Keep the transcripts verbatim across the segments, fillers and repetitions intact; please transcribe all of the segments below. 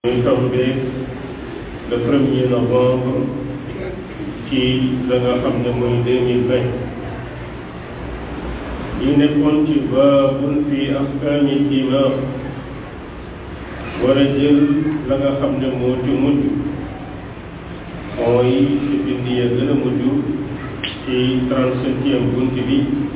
muy tombé le premier novembre ci la nga xam ne mooy deux mille vingt ñu nekkoon ci baabun fi ahkaamil imaam war a jël la nga xam ne moo ci mujj mooy ci bind ya gën a mujj ci trente-septième bunt bi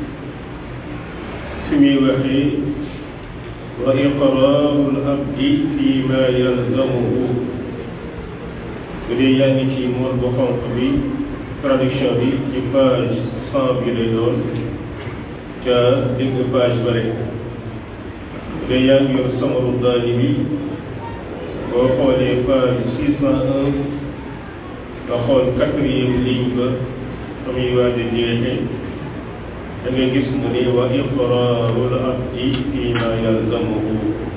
fi muy waxee wa iqraarul abdi fi ma yalzamuhu bu dee yaa ngi ci mool bu xonq bi traduction bi ci page cent bi lay doon ca digg page bare bu dee yaa ngi yor samaru daani bi boo xoolee page six cent un nga xool quatrième ligne ba fa muy waate jeexe da ngay gis mu ne wa iqraarul abdi fi ma yalzamuhu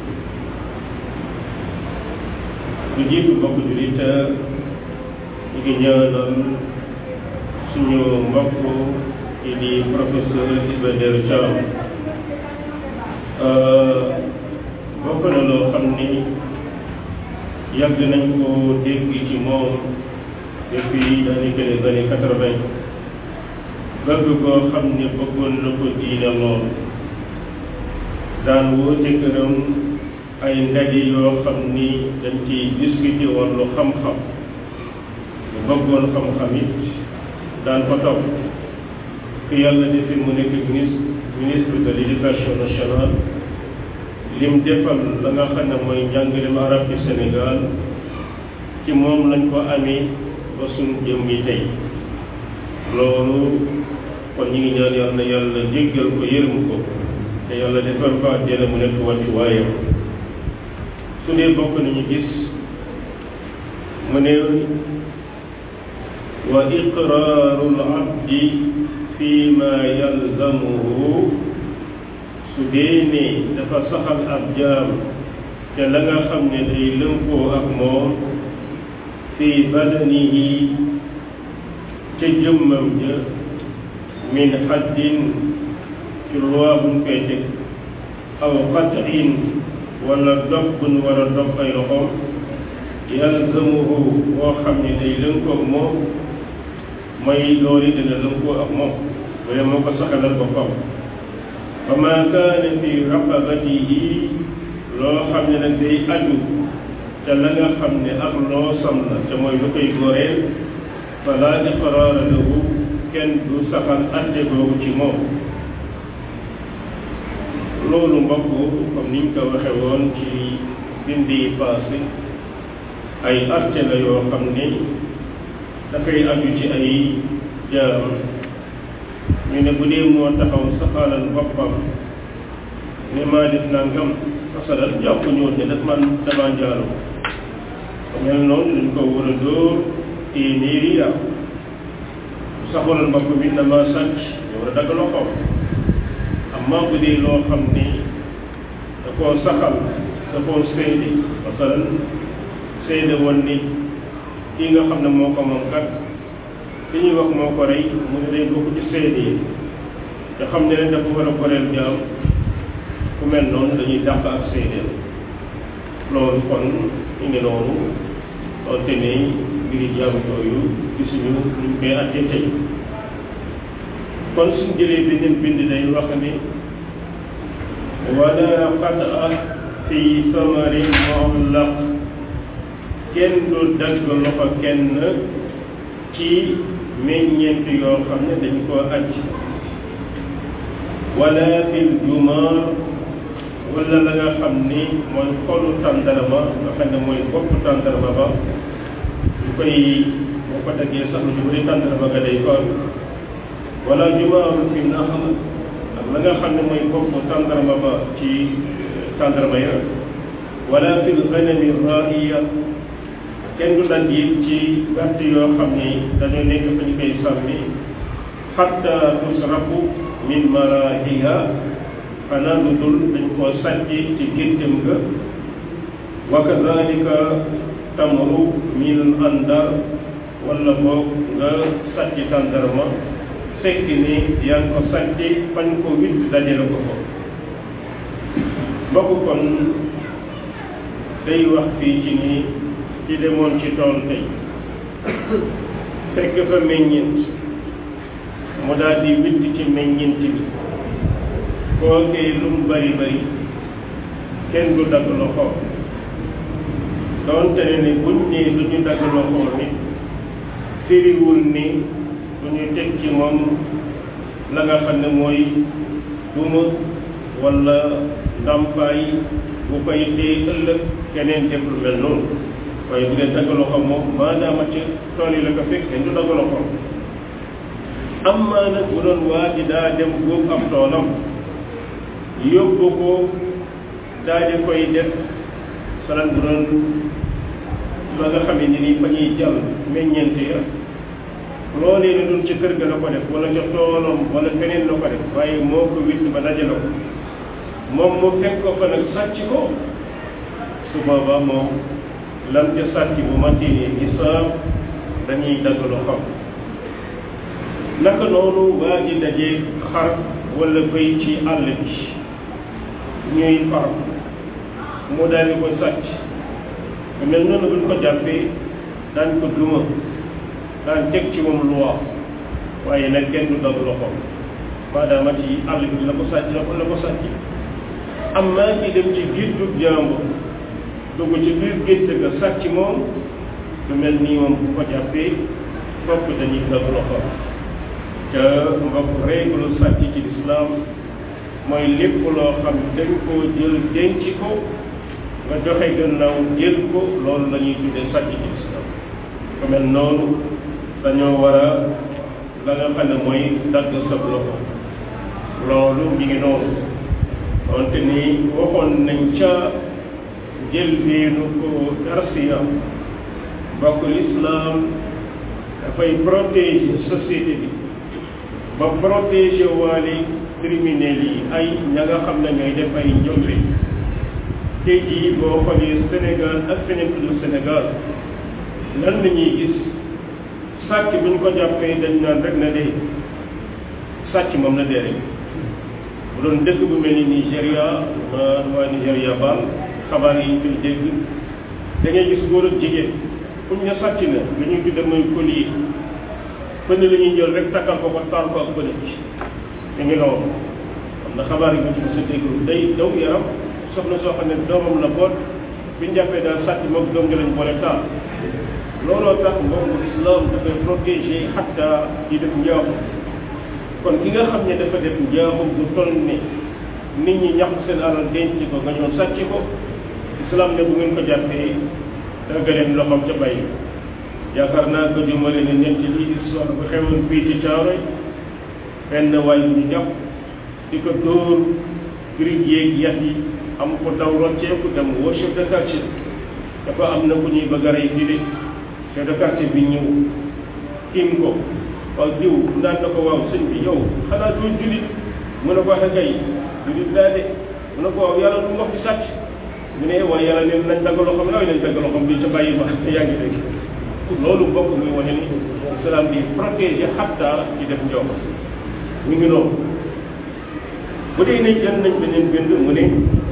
lu jiitu mbokk jullit ñu ngi ñaanal suñu mbokk yi di professeur Iba Der Thiam bokk na loo xam ni yàgg nañ ko dégg ci moom depuis daanaka les années quatre-vingt bëgg koo xam ne bëggoon na ko diine lool daan woote këram ay ndaje yoo xam ni dañ ciy discuté woon lu xam-xam lu bëggoon xam-xam it daan ko topp ku yàlla defe mu nekk ministre ministre de l'éducation nationale lim defal la nga xam ne mooy njàngalem arab ci Sénégal ci moom lañ ko amee ba suñ jëm yi tey loolu kon ñi ngi ñaan yàlla na yàlla jéggal ko yërëm ko te yàlla defal ko àjjana mu nekk wàccu waayam su dee bokk nañu gis mu ne wa iqraarul abdi fi ma yalzamuhu su dee ne dafa saxal ab jaam te la nga xam ne day lënkoo ak moom fi badanihi ca jëmmam ja min haddin ci loi buñ koy teg aw qatin wala dog buñ war a dog ay loxoom yalzamuhu boo xam ne day lënkoo ak moom mooy loolu dina lënkoo ak moom loolu moo ko saxalal boppam fa ma kaana fi raqabatihi loo xam ne nag day aju te la nga xam ne ak loo sam la te mooy lu koy goreel fala iqraara lahu kenn du saxal atte boobu ci moom loolu mbokk comme niñ ko waxe woon ci bind yi passé ay atte la yoo xam ne dafay aju ci ay jaam ñu ne bu dee moo taxaw saxalal boppam ne maa def nangam fasalal jàpp ñëw ne daf man dama njaalo mel noonu dañ ko war a dóor téeméeri yaa saxalal bopp bi na ma sàcc ñu war a dagg loxoom amma bu dee loo xam ni da koo saxal da koo seede fasalal seede woon ni kii nga xam ne moo ko moom kat li ñuy wax moo ko rey mu ne day bokk ci seede yi te xam ne leen dafa war a goreel jaam ku mel noonu dañuy dàq ak seede loolu kon ñu ngi noonu loolu ne mbiri jaam yooyu gisuñu luñ koy àtte tey kon suñ jëlee beneen bind day wax ni wala qat'a fi samari mu'allaq kenn du dagg loxo kenn ci meññeent yoo xam ne dañ koo aj wala fil jumaar wala la nga xam ni mooy xolu tàndarma nga xam ne mooy bopp tàndarma ba ñu koy boo ko daggee sax lu ci bëri tàndarma nga day koon wala jumaaru fi naxal ak la nga xam ne mooy bopp tàndarma ba ci tàndarma ya wala fil ganami ra'iya kenn du daan yéeg ci gàtt yoo xam ni dañoo nekk fa ñu koy sàmmi xatta tusrafu min marahiha xanaa lu dul dañ koo sàcc ci géttam ga wa kadalika tamru min andar wala boog nga sàcc tàndarma fekk ni yaa ngi ko sàcc fañ ko witt dajale ko ko bokk kon day wax fii ci nii ci demoon ci tool tey fekk fa meññeent mu daal di witt ci meññeent bi kookee lu mu bari bari kenn du dagg loxo doonte ne ni buñ nee du ñu dagg loxo ni firiwul ni du ñu teg ci moom la nga xam ne mooy duma wala ndàmpaay bu koy dee ëllëg keneen def lu mel noonu waaye bu dee dagg loxo moom maadaama ci tool yi la ko fekk kenn du dagg loxo am maa nag bu doon waa ji daa dem góob am toolam yóbbu ko daal di koy def salan bu doon la nga xam ne ni fa ñuy jàll meññeent ya loolee ne doon ci kër ga la ko def wala ca toolam wala feneen la ko def waaye moo ko witt ba dajale ko moom mu fekk ko fa nag sàcc ko su boobaa moom lam ca sàcc bu matee nisaab dañuy dagg loxoom naka noonu waa ji dajee xar wala bëy ci àll bi ñuy far mu daal di ko sàcc mel noonu buñ ko jàppee daan ko duma daan teg ci moom loi waaye nag kenn du dagg loxoom maadaama ci àll bi la ko sàcc la ko la ko sàcc am maa ci dem ci géej jàmbur dugg ci biir géej ga sàcc moom lu mel nii moom bu ko jàppee fokk dañuy dagg loxoom te mbokk règle sàcc ci lislaam mooy lépp loo xam dañ koo jël denc ko nga joxe gannaaw jël ko loolu la ñuy tuddee sàcc ci lislaam ko mel noonu dañoo war a la nga xam ne mooy dagg sab loxo loolu mi ngi noonu wante ni waxoon nañ ca jël beenu ko darsiya mbokk lislaam dafay protéger société bi ba protéger waale criminels yi ay ña nga xam ne ñooy def ay njombe tey jii boo xoolee Sénégal ak feneen tudd Sénégal lan la ñuy gis sàcc bu ñu ko jàppee dañ naan rek na dee sàcc moom na dee rek bu doon dëkk bu mel ni Nigéria ma waa Nigéria baal xabaar yi ñu koy dégg da ngay gis góor ak jigéen fu ñu ne sàcc na lu ñuy tudde mooy collier pënd la ñuy jël rek takkal ko ko taal ko ak pënd bi te ngi noonu xam na xabaar yi bu ci sa déglu day daw yaram soxna soo xam ne doomam la boot bi ñu jàppee daal sàcc moom doom ji lañ boole taal looloo tax mbokku islam dafay protéger xatta di def njaaxum kon ki nga xam ne dafa def njaaxum bu toll ne nit ñi ñax seen alal denc ko nga ñëw sàcc ko islam ne bu ngeen ko jàppee danga leen loxoom ca bàyyi yaakaar naa ko jumale ne ñetti lii histoire bu xewoon fii ci Caaroy benn waay bu ñu jàpp di ko dóor grig yeeg yat yi am ko daw rocceeku dem woo chef de quartier dafa am na ku ñuy bëgg a rey fii de chef de quartier bi ñëw tiim ko waaw diw ndaan na ko waaw sëñ bi yow xanaa doo julit mu ne ko waxe kay julit laa de mu ne ko waaw yàlla du wax ci sàcc mu ne waaye yàlla ne nañ dagg loxoom laaw nañ dagg loxoom bi ca bàyyi ba yaa ngi dégg loolu bokk muy wane ni islam di protéger xatta ci def njox mi ngi noonu bu dee ne jël nañ beneen bind mu ne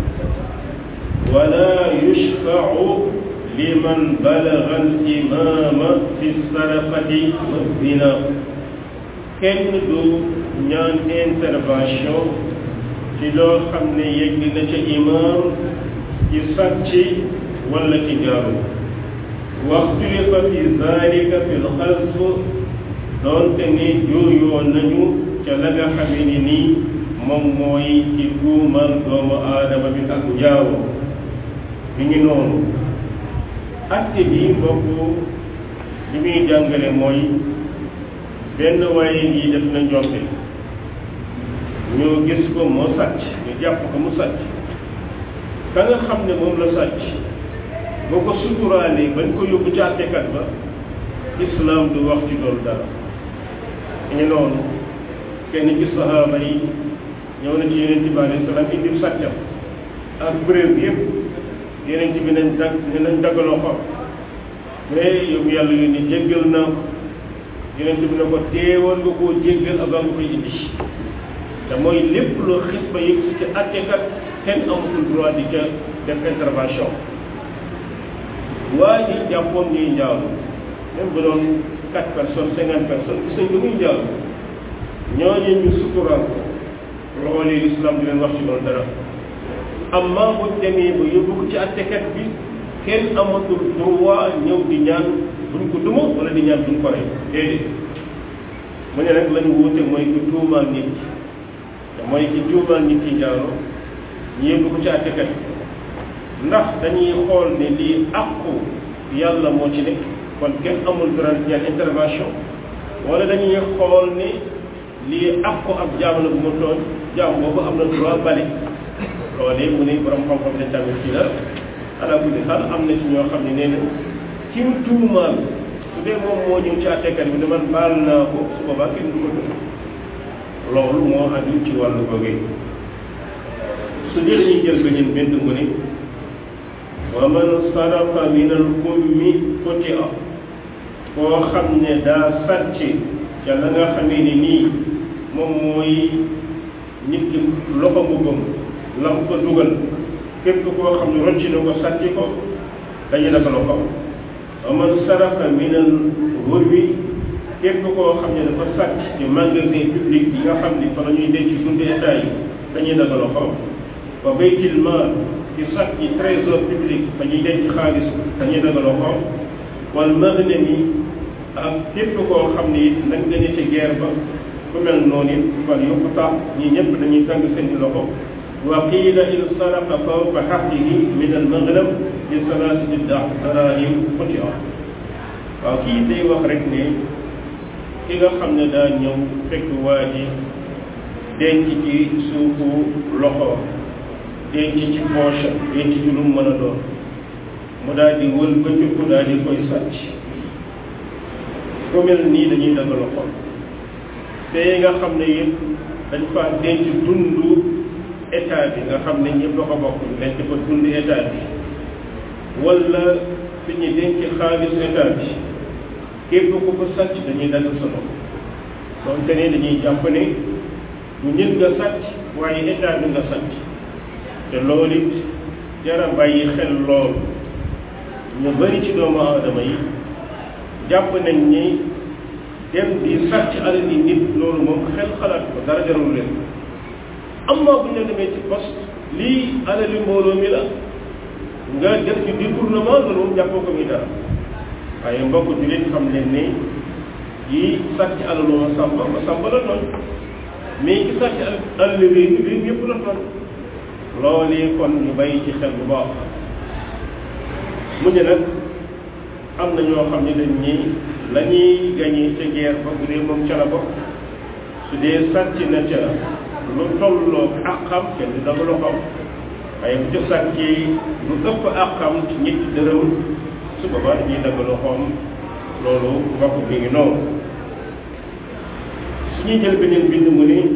wala yushfa'u liman balagha al-imama fi sarqati wa zina kenn du ñaan intervention ci loo xam ne yegg na ca imam ci sàcc wala ci jaaru waxtulifa fi zalika fi lxalf doonte ni jooyoo nañu ca la nga xamee ni nii moom mooy ci tuumal doomu aadama bi ak njaaru mi ngi noonu acte bi mbokk li muy jàngale mooy benn waaye ngi def na njombe ñu gis ko moo sàcc ñu jàpp ko mu sàcc ka nga xam ne moom la sàcc boo ko suturaalee bañ ko yóbbu ci àttekat ba islam du wax ci loolu dara ñu noonu kenn ci sahaaba yi ñëw na ci yeneen bi alayhi salaam indi sàccam ak preuve yëpp yeneen bi nañ dag nañ daggaloo ko mais yow yàlla yu ni jéggal naa ko yeneen bi ne ko teewoon nga koo jéggal avant nga koy indi te mooy lépp loo xis ba yëg si ci àttekat kenn amatul droit di ca def intervention waa ji jàppoon ñuy njaalu même bu doon quatre personnes cinquante personnes gis nañ ko muy njaalu ñooñu ñu suturaal ko loolee l'islam di leen wax ci loolu dara amma bu demee ba yóbbu ko ci attekat bi kenn amatul droit ñëw di ñaan buñ ko duma wala di ñaan buñ ko rey déedéet mu ne nag lañu wuute mooy ki tuumaal nit ki te mooy ki tuumaal nit ki njaaloo ñu yóbbu ko ci attekat bi ndax dañuy xool ne lii àqu yàlla moo ci nekk kon kenn amul droit ñaan intervention wala dañuy xool ne lii àqu ab jaam la bu ma tooñ jaam boobu am na droit bale loolee mu ne borom xam-xam ne tamit ci la ala kulli xaal am na ci ñoo xam ne nee na ci mu tuumaal su dee moom moo ñëw ci àttekat bi ne man baal naa ko su boobaa kenn du ko dund loolu moo aju ci wàllu googee su dee dañuy jël beneen bind mu ne wa man sarafa min al ummi futia koo xam ne daa sàcc ca la nga xamee ni nii moom mooy nit ki loxo mbubbam lam ko dugal képp koo xam ne rocc na ko sàcc ko dañu naka loxo wa man sarafa min al hurwi képp koo xam ne dafa sàcc ci magasin public yi nga xam ne fa la ñuy denc dundu état yi dañuy naka loxo wa baytil maal ci sàcc ci trésor public fa ñuy denc xaalis dañuy naka loxo wal maghnami ak képp koo xam ne it nag nga ne ci guerre ba ku mel noonu it wala yokku tax ñii ñëpp dañuy tàng seen i loxo wa qiila in saraqa fawqa haqqihi min al maghnam bi salaasati daraahim futia waaw kii day wax rek ne ki nga xam ne daa ñëw fekk waa ji denc ci suufu loxo denc ci poche denc ci lu mu mën a doon mu daal di wël ba cukku daal di koy sàcc ku mel nii dañuy dagg loxo te nga xam ne yëpp dañ fa denc dundu état bi nga xam ne ñëpp a ko bokk denc fa dundu état bi wala fi ñu denc xaalisu état bi képp ku ko sàcc dañuy dagg sa loxo donte ne dañuy jàpp ne bu nit nga sàcc waaye état bi nga sàcc te loolu it jara bàyyi xel lool ñu bari ci doomu aadama yi jàpp nañ ni dem di sàcc alal yi nit loolu moom xel xalaat ko dara jarul leen amma bu ñu demee ci poste lii alali mbooloo mi la nga def ci détournement loolu moom jàppoo ko muy dara waaye mbokk di leen xam leen ne yi sàcc alalu ma sàmba ma sàmba la noonu mais ki sàcc alal réew mi réew yëpp la noonu loolee kon ñu bàyyi ci xel bu baax mu ne nag am na ñoo xam ne dañ ñi la ñuy gañee ca guerre ba bu dee moom ca la bokk su dee sàcc na ca lu tolloo àqam kenn du dagg loxoom waaye bu ca sàccee lu ëpp àqam ci ñetti dërëm su boobaa dañuy dagg loxoom loolu mbokk mi ngi noonu su ñuy jël beneen bind mu ni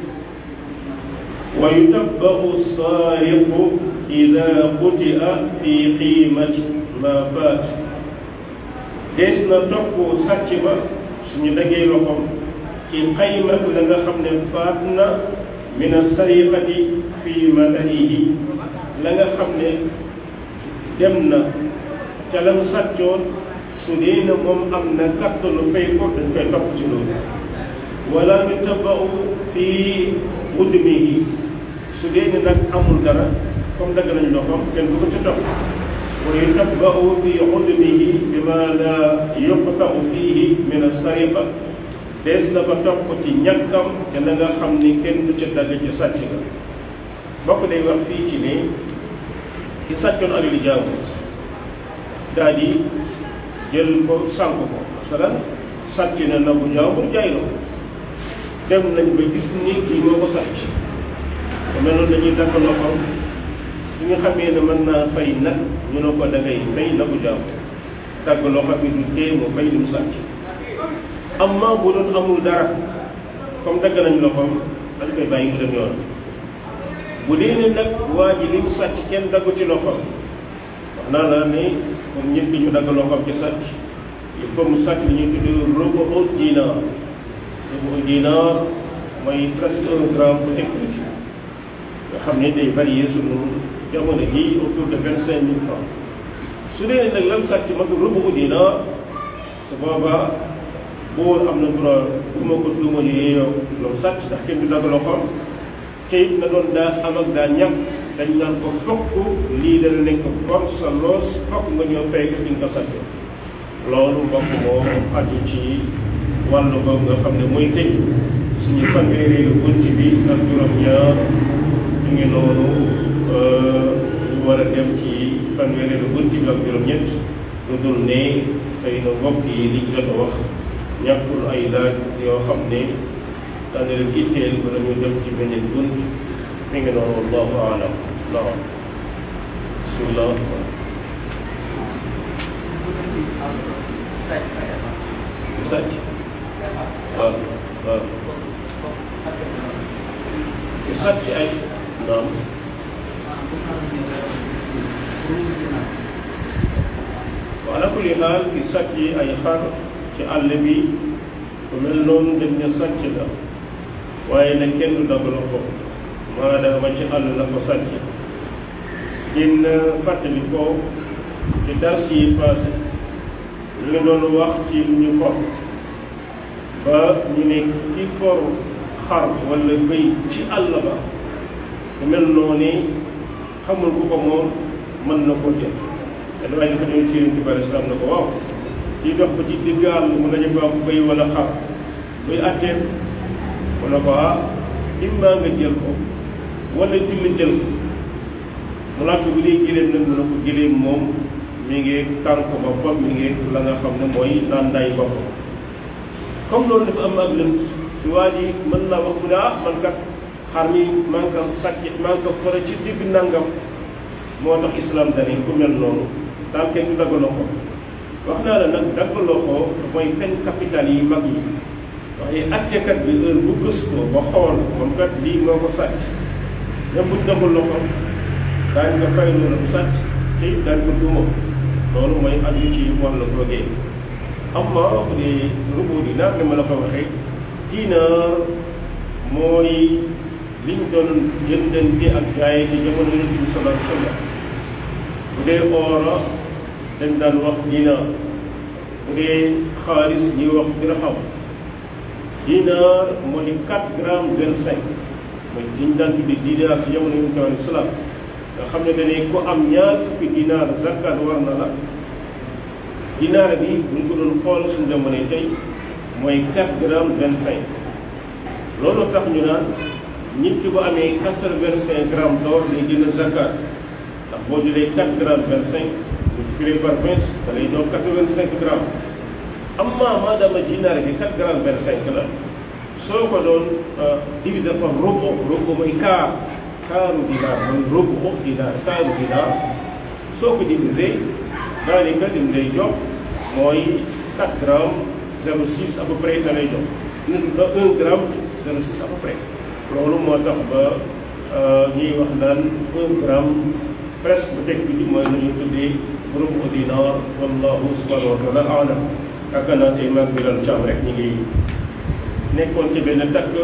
wa yutabbahu saariqu ida qutia fi qiimati ma faat dees na topp sàcc ba suñu daggee loxoom ci xayma la nga xam ne faat na min as-sariqati fi madanihi la nga xam ne dem na ca la mu sàccoon su dee na moom am na kattanu fay ko dañ koy topp ci loolu wala yutabbahu fi udmihi su dee ne nag amul dara comme dagg nañ loxoom kenn du ko ci topp wa yutabbahu fi udmihi bima la yuqta'u fihi min as-sariqa dees na ko topp ci ñàkkam te la nga xam ni kenn du ca dagg ci sàcc ga bokk day wax fii ci ne ki sàccoon alali jaamu daal di jël ko sànq ko masalan sàcc na nagu jaamu jaay la dem nañ ba gis ni kii moo ko sàcc te mel noonu dañuy dagg loxoom su ñu xamee ne mën naa fay nag ñu ne ko da ngay fay nagu jaamu dagg loxo bi du tee mu fay li mu sàcc amma bu doon amul dara comme dagg nañ loxoom dañ koy bàyyi mu dem yoon bu dee ne nag waa ji li mu sàcc kenn daggu ci loxoom wax naa la ne moom ñëpp ñu dagg loxoom ci sàcc il faut mu sàcc li ñuy tuddee rubu dinar rubu dinar mooy presque un gramme bu teg nga xam ne day varier sunu jamono yi autour de vingt cinq mille francs su dee nag lan sàcc matul rubu dinaar su boobaa buur am na droit duma ko duma ñu yeeyoo loolu sàcc ndax kenn du dagg loxoom te it na doon daa am ak daa ñàkk dañ naan ko fokk lii dana nekk kon sa loos fokk nga ñëw fay ko nga ko sàcc loolu mbokk moo aju ci wàllu boobu nga xam ne mooy tëj suñu fanweereelu bunt bi ak juróom-ñaar ñu ngi noonu ñu war a dem ci fanweereelu bunt bi ak juróom-ñett lu dul ne xëy na mbokk yi liñ jot a wax ñàkkul ay laaj yoo xam ne daan na leen itteel wala ñu dem ci beneen bunt mi ngi noonu wallahu aalam naam bismillah sàcc waaw waaw ki sàcc ay naam wa ala kulli xaal ki sàcc ay xar ci àll bi ku mel noonu dañ ne sàcc la waaye nag kenn du dagg loxo maadaama ci àll la ko sàcc din fàttali ko ci dars yi passé ñu ngi doon wax ci ñu for ba ñu ne ki for xar wala bëy ci àll ba ku mel noonu xamul ku ko moom mën na ko jël te damay dafa ñëw ci yonent bi aleyhi salaam na ko waaw di dox ba ci digg àll mu nañu ko am bëy wala xar buy àtteen mu ne ko ah imma nga jël ko wala julli jël ko mu laaj ko bu dee giléem nag mu ne ko giléem moom mi ngi tànk boppam mi ngi la nga xam ne mooy naan nday boppam comme loolu dafa am ak lënt ci waa ji mën naa wax mu ne ah man kat xar mi maa ngi ko sàcc maa ngi ko fore ci digg nangam moo tax islam dani ku mel noonu daal kenn du dagg loxo wax naa la nag dagg loxo mooy fen capital yi mag yi waaye attekat bi heure bu gëstoo ba xool moom kat lii moo ko sàcc même bu daggul loxo daañu ko fay loolu bu sàcc te it daañu ko duma loolu mooy aju ci wàllu googee amma bu dee rubu dinaar li ma la ko waxee dinaar mooy liñ doon jëndante ak jaay ci jamono Yonent bi sallallahu alayhi wa sallam bu dee oora dañ daan wax dinaar bu dee xaalis ñuy wax dirham dinaar moo di quatre grammes vingt cinq mooy liñ daan tuddi dinaar ci jamono Yonent bi sallallahu alayhi wa sallam nga xam ne dañuy ku am ñaar fukki dinaar zakat war na la dinaar bi buñ ko doon xool suñu jamono tey mooy quatre grammes vingt cinq loolu tax ñu naan nit ki bu amee quatre-vingt-cinq grammes d'or day génn zakat ndax boo jëlee quatre grammes vingt cinq multiplié par vingt da lay doon quatre-vingt-cinq grammes amma maadaama dinaar bi quatre grammes vingt cinq la soo ko doon diviser par rubu rubu mooy quart quart dinaar mooy rubu dinaar quart dinaar soo ko diviser daanaka lim lay jox mooy quatre grammes zéro six à peu près da lay jox un gramme zéro six à peu près loolu moo tax ba ñuy wax naan un gramme presque bu teg bi mooy lu ñuy tuddee rubu dinaar wallahu subhanahu wa taala alam yaakaar naa tey maag Bilal Thiam rek ñu ngi nekkoon ci benn takk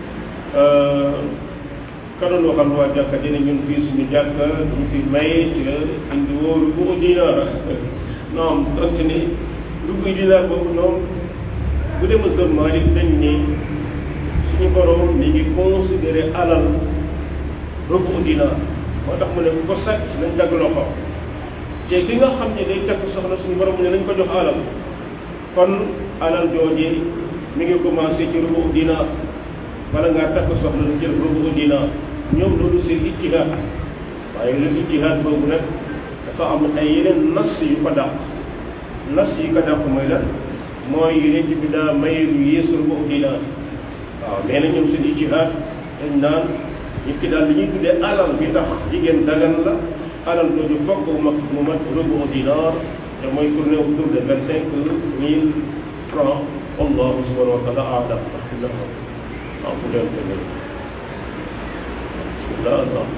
kanoon waxal waa jàkka dina ñun fii suñu jàkka duñu fi maye ci indi woo rubu dinaar non donte ni rubu dinaar boobu ñoom bu dee mazhab Maalik dañ ne suñu borom mi ngi considéré alal rubu dinaar moo tax mu ne ku ko sàcc nañ dagg loxo te ki nga xam ne day takk soxna suñu borom mu ne nañ ko jox alal kon alal jooje mi ngi commencé ci rubu dinaar bala ngaa takk soxla lu jël rubu dinaar ñoom loolu seen ijtihaad waaye lu ijtihaad boobu nag dafa am ay yeneen nas yu ko dàq nas yi ko dàq mooy lan mooy yeneen bi daa maye lu yées rubu dinaar waaw nee na ñoom seen ijtihaad dañ naan nit ki daal li ñuy tuddee alal bi tax jigéen dagan la alal jooju fokk mu mat mu mat rubu dinaar te mooy tourné autour de vingt cinq mille francs wallahu subhanahu wa taala aalam waaw bu dee ko léegi bismillah waaw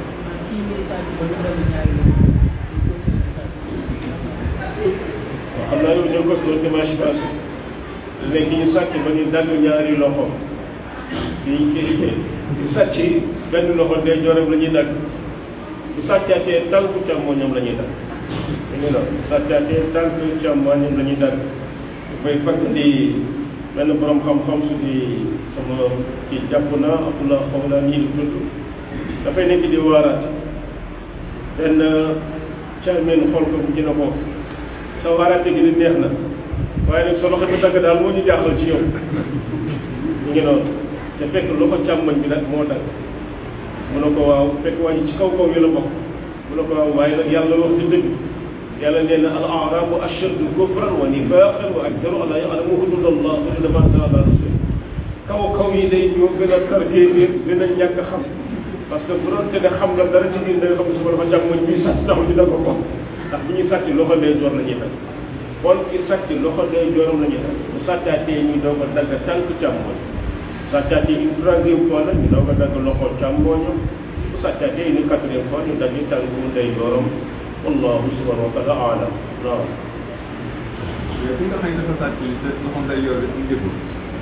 xam naa yow ñoo ko doon dimanche passé léegi ñu sàcc ba ñu dagg ñaari loxo di di sàcc benn loxo day joram la ñuy dagg bu sàccaatee tànku càmmoñam la ñuy dagg ñu la sàccaatee tànk càmmooñam la ñuy dagg dafay fàttali benn borom xam-xam su di sama ci jàpp naa Abdullah xaw naa nii lu tudd dafay nekk di waaraat benn càmmeen xool ko bu jëna ko sa waaraate gi di neex na waaye nag sa loxo bi dagg daal moo ñu jaaxal ci yow ñu ngi noonu te fekk loxo càmmoñ bi nag moo dagg mu ne ko waaw fekk waaye ci kaw kaw yi la bokk mu ne ko waaw waaye nag yàlla wax di dëgg yàlla nee na al arabu ashaddu kufran wa nifaqan wa aktaru an laa ya'lamu hududallah hudud ma anzala ala rasul kaw kaw yi day ñoo gën a tarkee biir gën a ñàkk xam parce que bu doon te ne xam nga dara ci biir da nga xam ne su ko dafa càmmoñ bi sàcc taxul ñu dagg ko ndax bu ñuy sàcc loxo day joor la ñuy dagg kon ki sàcc loxo day jooram la ñuy dagg bu sàccaatee ñu doog a dagg tànk càmmoñ sàccaatee une troisième fois la ñu doog a dagg loxo càmmoñam bu sàccaatee une quatrième fois ñu dagg tànku day jooram wallahu subhanahu wa taala alam waaw. mais ki nga xam ne dafa sàcc te loxo day yor rek ñu déglu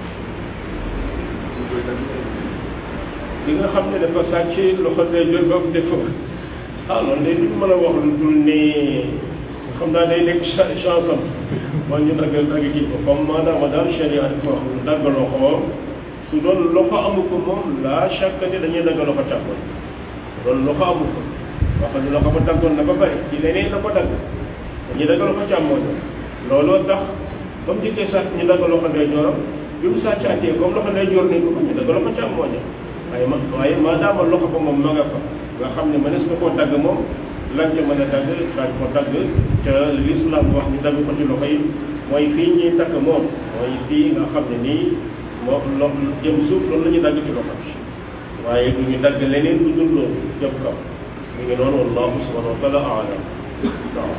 li nga xam ne dafa sàcc loxo day jor ba mu def ah loolu day duñ mën a wax lu dul ne xam naa day nekk chance am mooy ñu dagg dagg kii ko comme maanaam daal charia dafa wax lu dagg loxo su doon loxo amu ko moom la chaque année dañuy dagg loxo càmmoñ loolu loxo amu ko wax ni loxo ba daggoon na ba pare ci leneen la ko dagg dañuy dagg loxo càmmoñ looloo tax ba mu dikkee sàcc ñu dagg loxo ndeyjooram bi mu sàccaatee comme loxo ndeyjoor nañ ko ñu dagg loxo càmmoñ waaye ma waaye maadaama loxo ba moom ma nga fa nga xam ne mënees na koo dagg moom lan ca mën a dagg daañ ko dagg ca l'islam wax ñu dagg ko ci loxo yi mooy fii ñuy takk moom mooy fii nga xam ne nii moo lo jëm suuf loolu la ñuy dagg ci loxo bi waaye du ñu dagg leneen du dul loolu jëm kaw mu ngi noonu wallahu subhanahu wa taala alam waaw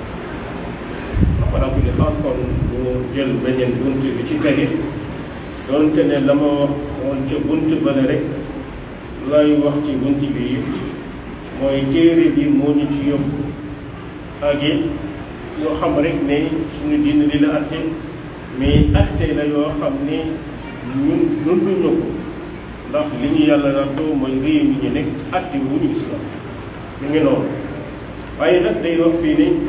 ala kulli xaal kon ñu jël beneen bunt bi ci tegi doonte ne la ma wax woon ca bunt bale rek lay wax ci bunt bi mooy téere bi moo ñu ci yóbbu ak it ñoo xam rek ne suñu diine li la atte mais atte la yoo xam ne ñun dunduñu ko ndax li ñu yàlla nattoo mooy réew mi ñu nekk atte wuñu islam ñu ngi noonu waaye nag day wax fii ne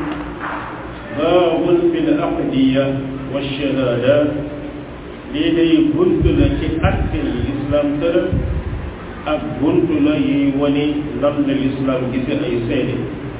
baabun fi l aqdiya wa shahaadat lii day bunt la ci atte yi islam tëral ak buntu la yuy wane lan la lislaam gise ay seede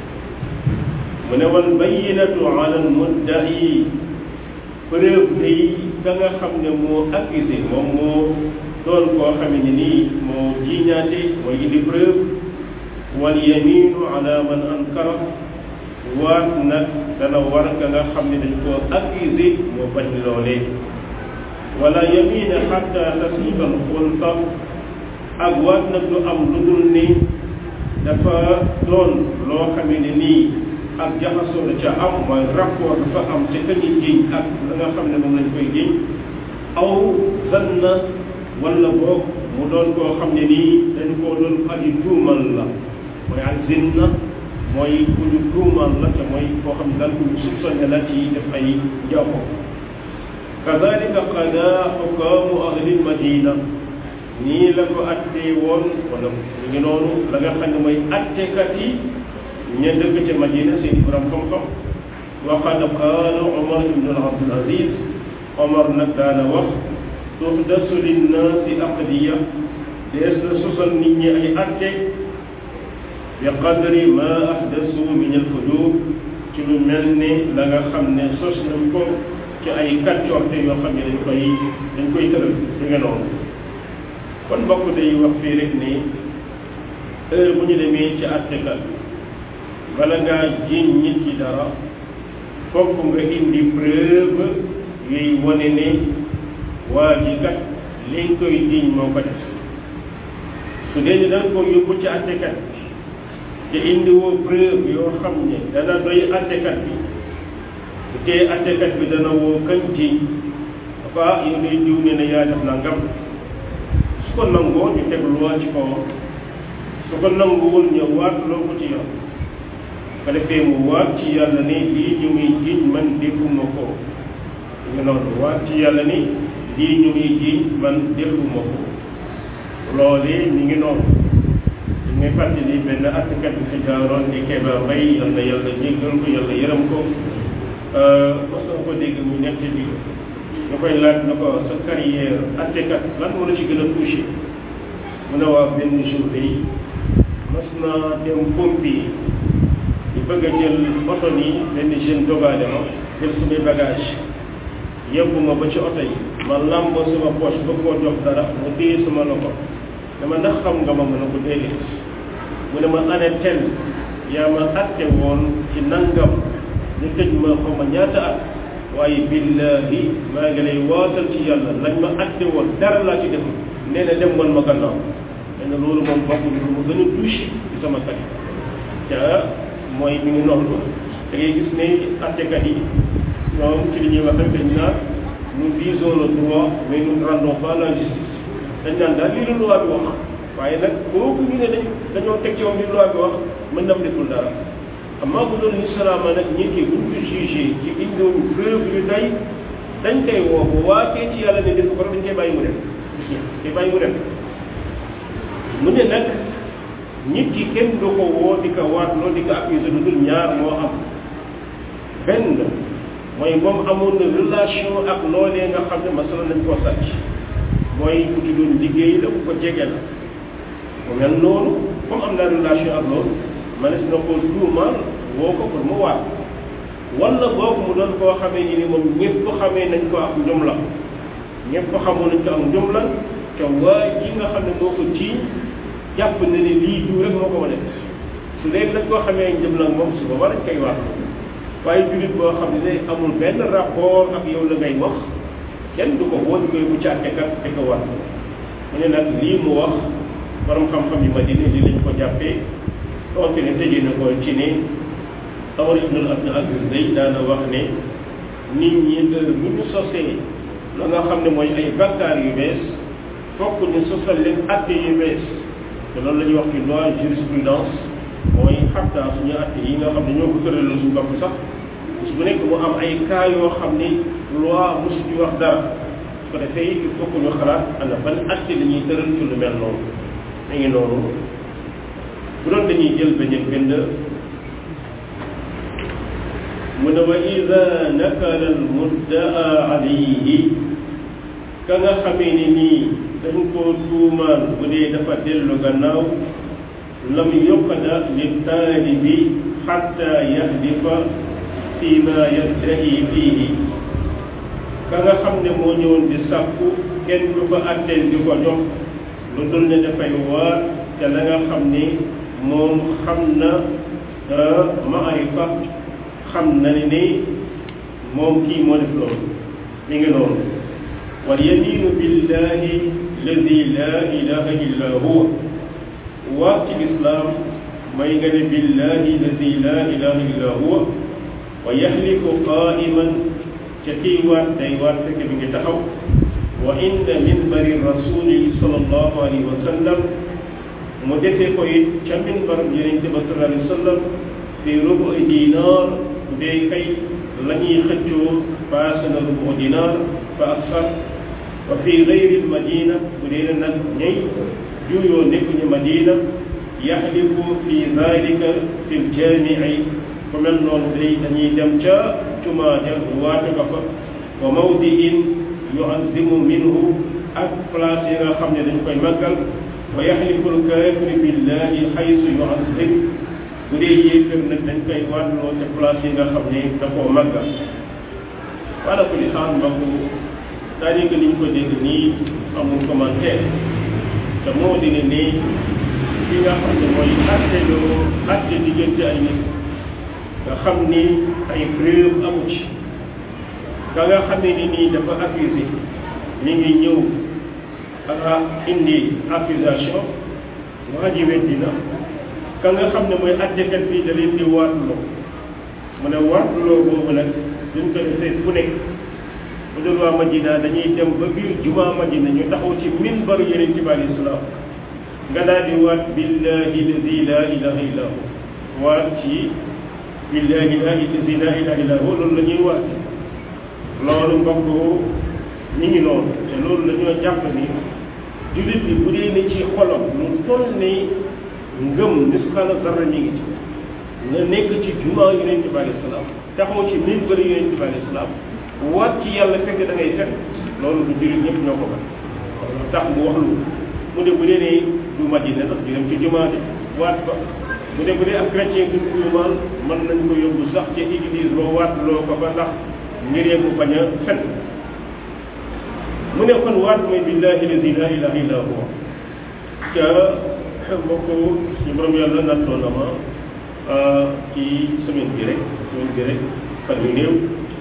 mu ne wal bayyinatu ala al mudda'i preuve day ka nga xam ne moo accusé moom moo doon koo xam ne nii moo jiiñaate mooy indi preuve wal yaminu ala man ankara waat nag dana war ka nga xam ne dañ koo accusé moo bañ loolee wala yamina xatta tasbuta al xulta ak waat nag lu am lu dul ni dafa doon loo xam ne nii ak jaxasoo la ca am mooy rapport dafa am ca ka ñu jiñ ak la nga xam ne moom lañ koy jiñ aw zanna wala boog mu doon koo xam ne nii dañ koo doon aji tuumal la mooy ak zinna mooy ku ñu tuumal la te mooy koo xam ne daal ku ñu soupçonné la ci def ay jàppo kadalika qada xukaamu ahlil madina nii la ko attee woon wala ñu ngi noonu la nga xam ne mooy attekat yi ña dëkk ca Madina seen borom xam-xam wa qad qaala Omar ibn Abdul Aziz Omar nag daana wax tuhdasu linnaasi aqdiya dees na sosal nit ñi ay atte bi qadri ma ahdasu min al-fujur ci lu mel ne la nga xam ne sos nañ ko ci ay kàccoorte yoo xam ne dañ koy dañ koy tëral ñu ngi noonu kon mbokk day wax fii rek ni heure bu ñu demee ci attekat bala ngaa jiiñ nit ci dara fokk nga indi preuve yuy wane ne waa ji kat li nga koy jiiñ moo ko def su dee ni da nga ko yóbbu ci attekat bi te indi woo preuve yoo xam ne dana doy attekat bi bu tee attekat bi dana woo kañ jiiñ dafa yow day jiw ne ne yaa def nangam su ko nangoo ñu teg loi ci kawam su ko nanguwul ñu waat loo ko ci yoon ba defee mu waat ci yàlla ni lii ñu ngi jiiñ man defuma ko ñu noonu waat ci yàlla ni lii ñu ngi jiiñ man defuma ko loolee ñu ngi noonu ñu ngay fàttali benn attekat bi fi jaaroon di Kéba Mbaye yal na yàlla jéggal ko yàlla yërëm ko mos na ko dégg muy nekk bi ñu koy laaj na ko sa carrière attekat lan moo la ci gën a touché mu ne waa benn jour bi mas na dem pompier ñu bëgg a jël oto nii benn jeune dogaale ma jël sumay bagage yóbbu ma ba ci oto yi ma làmboo sama poche ba koo jox dara mu téye sama loxo dama ndax xam nga ma mën a ko déedéet mu ne ma année tel yaa ma atte woon ci nangam ñu tëj ma xaw ma ñaata at waaye billahi maa ngi lay waatal ci yàlla lañ ma atte woon dara laa ci def nee na dem woon ma gannaaw nee na loolu moom bokk lu mu gën a touché ci sama kat te mooy mi ngi noonu da ngay gis ne attekat yi ñoom ci li ñuy wax rek dañ naan nous visons le droit mais nous ne rendons pas la justice dañ naan daal lii la loi bi wax waaye nag boobu ñu ne dañ dañoo teg ci moom li loi bi wax mën na deful dara amaa bu doon ñu salaama nag ñi ki buñ ko jugé ci indiwoon preuve yu day dañ koy woo bu waatee ci yàlla ne def ko dañ koy bàyyi mu def koy bàyyi mu def mu ne nag nit ki kenn du ko woo di ko waat loolu di ko accusé lu dul ñaar moo am benn mooy moom amoon na relation ak loolee nga xam ne masala nañ koo sàcc mooy ku ci doon liggéey la ku ko jege la mu mel noonu comme am naa relation ak loolu manes na ko tuumaal woo ko pour mu waat wala boobu mu doon koo xamee ni ni moom ñëpp xamee nañ ko ak njum la ñëpp xamoon nañ ko ak njum la te waa ji nga xam ne moo ko ci jàpp na ne lii du rek moo ko wane su léegi nag koo xamee njëm la moom suba war nañ koy wax waaye jullit boo xam ne amul benn rapport ak yow la ngay wax kenn du ko woo di koy bu càttekat di ko wax mu ne nag lii mu wax borom xam-xam yi Madina li lañ ko jàppee donte ne tëjee na ko ci ne Umar ibn Abdul Aziz day daana wax ne nit ñi heure bu ñu sosee la nga xam ne mooy ay bakkaar yu bees fokk ñu sosal leen atte yu bees te loolu la ñuy wax ci loi jurisprudence mooy xattaa suñu atte yi nga xam ne ñoo ko tëralal suñu bopp sax su bu nekk mu am ay cas yoo xam ni loi mosu ci wax dara su ko defee il faut que ñu xalaat ana ban atte la ñuy tëral ci lu mel noonu mi ngi noonu bu doon dañuy jël beneen bind mu ne wa ida nakala al muddaa alayhi ka nga xamee ni nii dañ koo tuumaal bu dee dafa dellu gannaaw lam yuqda li taalibi xatta yahdifa fi ma yaddahi fiihi ka nga xam ne moo ñëwoon di sàkku kenn du ko atteel di ko jox lu dul ne dafay waat te la nga xam ni moom xam na maarifa xam na ne ni moom kii moo def loolu mi ngi noonu wal yaminu billahi alladi la ilaha illa huwa waat ci lislaam may nga ne billahi alladi la ilaha illa huwa wa yaxlifu qaiman ca kii waat day waat fekk bi ngi taxaw wa inda minbari rasuli sallallahu alayhi wa sallam mu defee ko it ca minbar yonente ba sallallahu alayhi wa sallam fi rubu dinar bu dee kay la ñuy xëccoo paase na rubu dinar fa aksar wa fi gayri madina bu dee nag ñay juyoo nekkuñu madina yaxlifu fi dalika fi ljamii ku mel noonu day dañuy dem ca jumaa ja waate ko fa wa mawdiin yuazimu minhu ak place yi nga xam ne dañ koy màggal wa yaxlifu lkaafir billahi xaysu yuazim bu dee yéefér nag dañ koy waatloo ca place yi nga xam ne da koo màggal wala ku li xaal mbokk c'est-à-dire que liñ ko dégg nii amul commentaire te moo di ne nii ki nga xam ne mooy atte loo atte diggante ay nit nga xam ni ay preuve amu ci ka nga xam ne ni nii dafa accusé mi ngi ñëw aka indi accusation waa ji weddi na ka nga xam ne mooy attekat bi da leen di waatloo mu ne waatloo boobu nag duñ ko defee fu nekk bu dul waa Madina dañuy dem ba biir jumaa Madina ñu taxaw ci minbaru Yonent bi alayhi salaam nga daal di waat billahi lazi la ilaha illa hu waat ci billahi lazi la ilaha illa hu loolu la ñuy waat loolu mbokk ñi ngi noonu te loolu la ñoo jàpp ni jullit bi bu dee ne ci xolam lu toll ni ngëm misqaala zarra mi ngi ci nga nekk ci jumaa yonent bi alayhi salaam taxaw ci minbar yonent bi alayhi salaam waat ci yàlla fekk da ngay fen loolu du jullit ñëpp ñoo ko mën tax mu wax lu mu ne bu dee ne du Madina sax di dem ci jumaa bi waat fa mu ne bu dee ak chrétien bi tuumaal mën nañ ko yóbbu sax ci église ba waat loo ko ba ndax ngiree mu bañ a fen mu ne kon waat mooy billahi lazi la ilaha illa huwa ca mbokk suñu borom yàlla nattoo na ma ci semaine bi rek semaine bi rek fan yu néew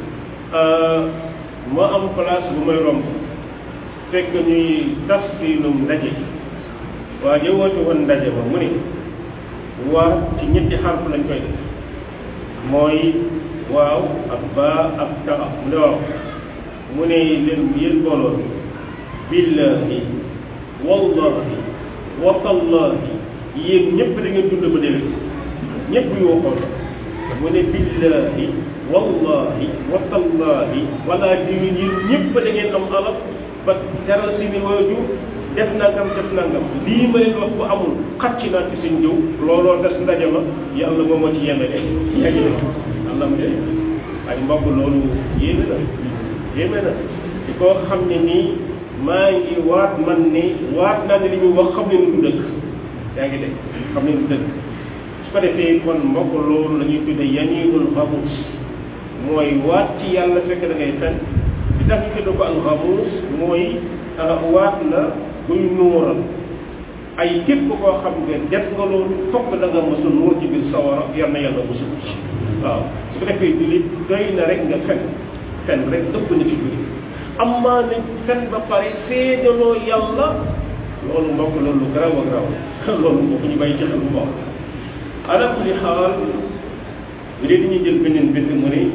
ma am place bu may romb fekk ñuy tas fii lum ndaje waa ji woote woon ndaje ba mu ne waa ci ñetti xarf lañ koy def mooy waaw ak baa ak taa mu ne waaw mu ne leen yéen booloo billahi wallahi wa tallahi yéen ñëpp da ngeen dund ba déwén ñëpp yu waxoon mu ne billahi wallahi wa tallahi wala diwin yéen ñëpp da ngeen am alal ba teral seeni waajur def nangam def nangam lii ma leen wax bu amul xacc naa ci seen jëw looloo des ndaje ma yàlla moom moo ci yemale yaa ngi def allah mu de ay mbokk loolu yéeme na yéeme na di koo xam ne nii maa ngi waat man ni waat naa ne li ñu wax xam ne du dëgg yaa ngi dégg xam ne du dëgg su ko defee kon mbokk loolu la ñuy tudde yaminul xamuus mooy waat ci yàlla fekk da ngay fen li tax ñu tudde ko al xamuus mooy waat la buy nuural ay képp koo xam ne def nga loolu fokk da nga mos a nuur ci biir sawara yal na yàlla mosul ci waaw su ko defee jullit doy na rek nga fen fen rek ëpp na ci jullit amaa ne fen ba pare seedaloo yàlla loolu mbokk loolu garaaw a garaaw loolu mbokk ñu bàyyi ci xel bu baax ala kulli xaal bu dee dañuy jël beneen bind mu ne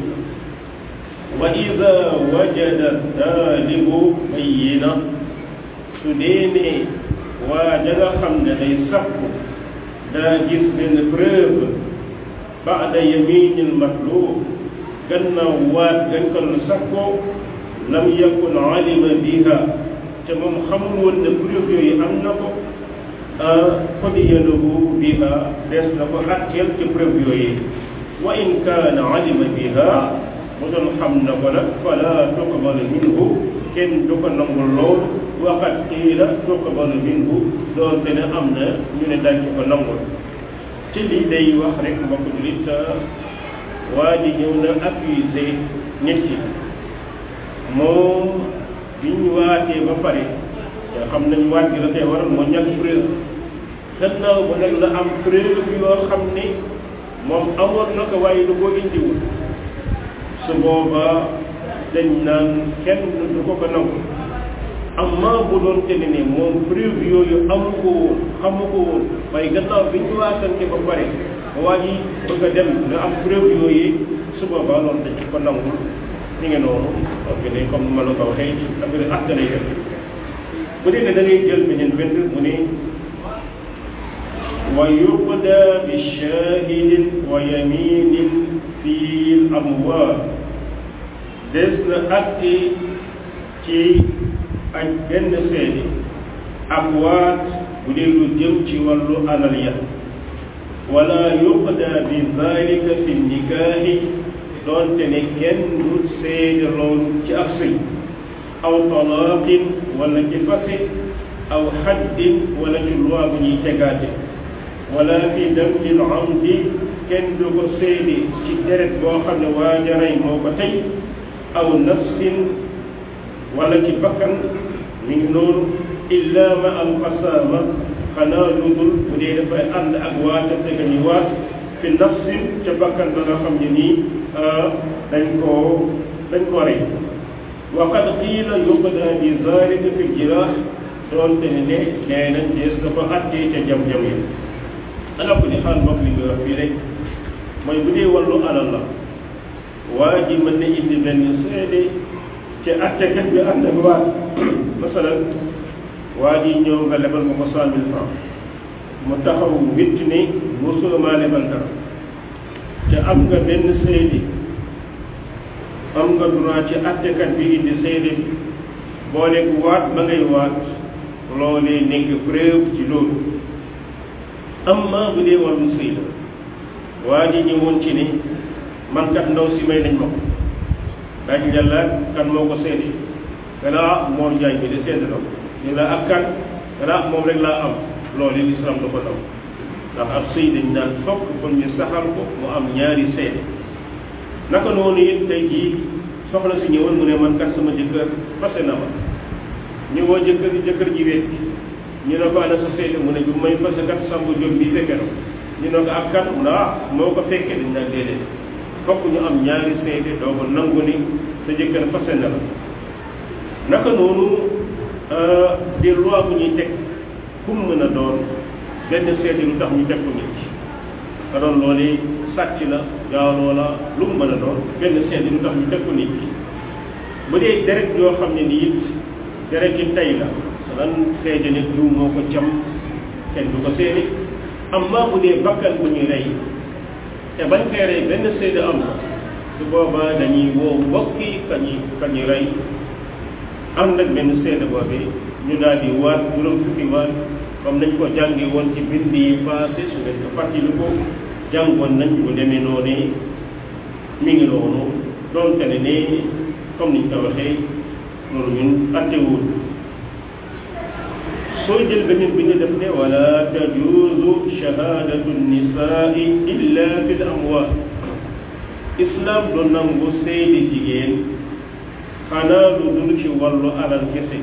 wa ida wajada taalibu bayyina su dee ne waa ja nga xam ne day sakku daa gis benn preuve baada yaminil matlub gannaaw waat gañ ko doon sakkoo lam yakun alima biha te moom xamul woon ne preuve yooyu am na ko fodiya lahu biha des na ko atteel ci preuve yooyu wa in kaana alima biha mu doon xam na ko nag fala tuqbalu minhu kenn du ko nangul lool waxat qiila tuqbalu minhu doonte ne am na ñu ne dañ ko nangul ci lii day wax rek mbokk julit waa ji ñëw na accusé nit ki moom bi ñu waatee ba pare te xam nañ waat gi la koy waral moo ñàkk preuve gannaaw ba nag la am preuve yoo xam ne moom amoon na ko waaye du ko indiwul su boobaa dañ naan kenn du ko ko nangu amma bu doon te ne moom preuve yooyu amu ko woon xamu ko woon waaye gannaaw bi ñu waatante ba pare waa ji bëgg a dem nga am preuve yooyu su boobaa loolu dañ ko nangul ni ngeen noonu ok ne comme ma la ko waxee affaire acte lay def bu dee ne da ngay jël beneen bind mu ne wa yuqda bi shahidin wa yaminin fi amwaal des na acte ci ak benn seede ak waat bu dee lu jëm ci wàllu alal ya wala yuqda bi zalika fi nikaahi doonte ne kenn du seede loolu ci ak sëy aw talaaqin wala ci fase aw haddin wala ci loi bu ñuy tegaate wala fi damil amdi kenn du ko seede ci deret boo xam ne waa jaray moo ko tey aw nafsin wala ci bakkan mi ngi noonu illa ma al qasaama xanaa lu dul bu dee dafay ànd ak waata tega ñu waat fi nafsin ca bakkan ba nga xam ne nii dañ koo dañ ko rey wa qad qiila yuqda bi zalika fi jiraax doonte ne ne nee nañ dees dafa attee ca jam-jam yi ala ko di xaal mbokk li nga wax fii rek mooy bu dee wàllu alal la waa ji mën na indi benn seede ci attekat bi ànd ak waat masalan waa ji ñëw nga lebal ma ko cent mille francs mu taxaw witt ni mosula maa lebal dara te am nga benn seede am nga droit ci attekat bi indi seede bi boole ku waat ba ngay waat loolee nekk preuve ci loolu amma bu dee wàllu sëy la waa ji ñëwoon ci ni man kat ndaw si may nañ ma ko daañu ne la kan moo ko seede nga ne ah Mor Diagne bi de seede na ko ñu la ak kan nga ne ah moom rek laa am loolu lislaam da ko daw ndax ab sëy dañ naan fokk kon ñu saxal ko mu am ñaari seede naka noonu it tey jii soxna si ñëwoon mu ne man kat sama jëkkër fase na ma ñu woo jëkkër jëkkër ji wéet ñu ne ko ana sa seede mu ne bi may fase kat Samba Diop bi fekke na ñu ne ko ak kan mu ne ah moo ko fekkee dañ naan déedéet fokk ñu am ñaari seede doo ko nangu ni sa jëkkër fase na la naka noonu di loi bu ñuy teg kum mën a doon benn seede lu tax ñu teg ko nit ka doon loolu sàcc la jaaloo la lu mu mën a doon benn seede lu tax ñu teg ko nit ki bu dee deret yoo xam ne nii it deret ci tey la lan seede ne diw moo ko cam kenn du ko seede amma bu dee bakkan bu ñuy rey te bañ koy rey benn seede am su boobaa dañuy woo mbokki kañi kañi rey ànd ak benn seede boobee ñu daal di waat juróom fukki waat comme nañ ko jàngi woon ci bind yi passé su ngeen ko fàttali ko jàngoon nañ bu demee noonu mi ngi noonu doonte ne ne comme niñ ko waxee loolu ñun attewul soo jël beneen bi ñu def ne wala tajuuzu shahadatu nisaai illa fi l amwaat islam du nangu seede jigéen xanaa lu dul ci wàllu alal kese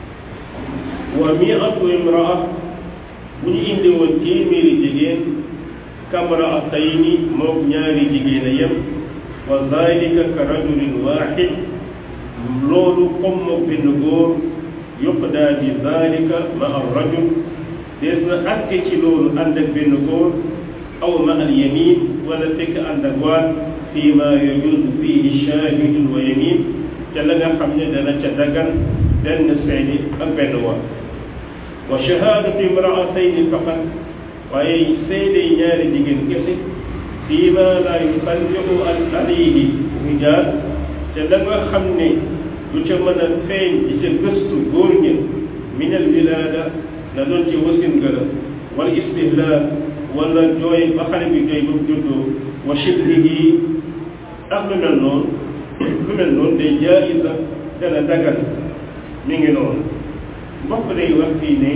wa miatu imraa bu ñu indi woon téeméeri jigéen kamraatayni mook ñaari jigéen a yem wa zalika ka rajulin waaxid loolu comme mook benn góor yuqdaa bi zalika ma al rajul dees na atte ci loolu ànd ak benn góor aw ma al yamin wala fekk ànd ak waat fii ma yajuuzu fiihi shaahidun wa yamin ca la nga xam ne dana ca dagan benn seede ak benn waat wa shahaadatu imraatayni faqat waaye seede ñaari jigéen kese fii ma laa yusallihu alayhi rijaal ca la nga xam ne du ca mën a feeñ di ca gëstu góor ñi min al wilaada la doon ci wasin gëla wala istihlaal wala jooy ba xale bi jooy ba mu juddoo wa shibhihi ak lu mel noonu lu mel noonu day jaayisa dana dagal mi ngi noonu mbokk day wax fii ne